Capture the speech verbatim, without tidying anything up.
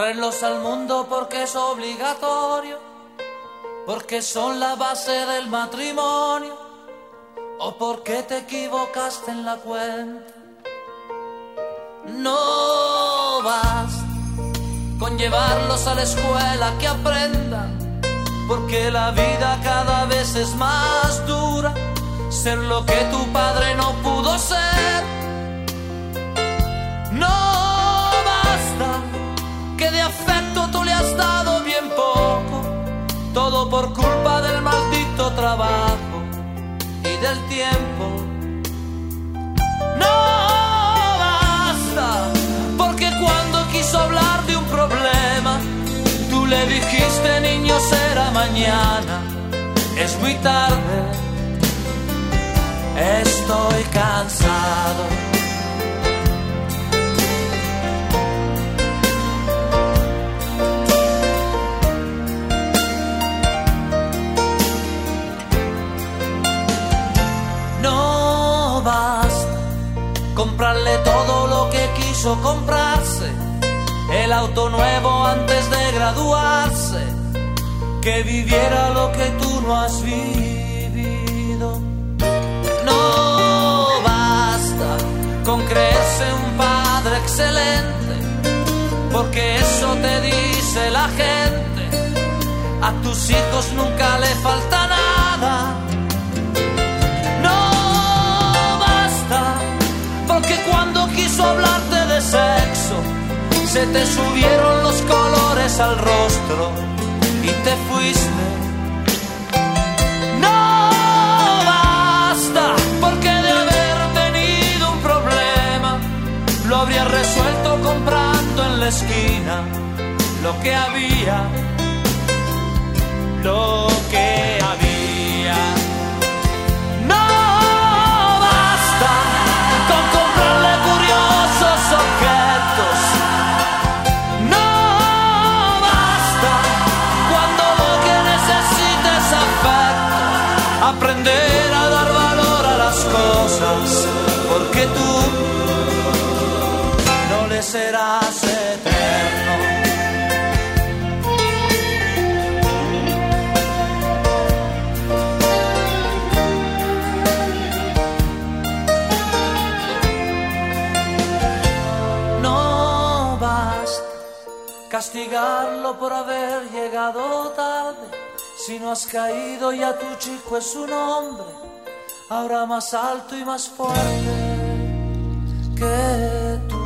traerlos al mundo porque es obligatorio, porque son la base del matrimonio, o porque te equivocaste en la cuenta. No basta con llevarlos a la escuela que aprendan, porque la vida cada vez es más dura, ser lo que tu padre no pudo ser. No basta que de afecto tú le has dado bien poco, todo por culpa del maldito trabajo y del tiempo. No basta porque cuando quiso hablar de un problema, tú le dijiste: niño, será mañana, es muy tarde, estoy cansado. No basta comprarle todo lo que quiso comprarse, el auto nuevo antes de graduarse, que viviera lo que tú no has vivido. No basta con creerse un padre excelente, porque eso te dice la gente, a tus hijos nunca le falta nada. No basta porque cuando quiso hablarte de sexo, se te subieron los colores al rostro y te fuiste. No basta porque de haber tenido un problema, lo habrías resuelto comprando en la esquina lo que había, lo que había. No basta con comprarle curiosos objetos. No basta cuando lo que necesites es afecto, aprender a dar valor a las cosas, porque tú no le serás eterno. Castigarlo por haber llegado tarde, si no has caído ya tu chico es un hombre, ahora más alto y más fuerte que tú.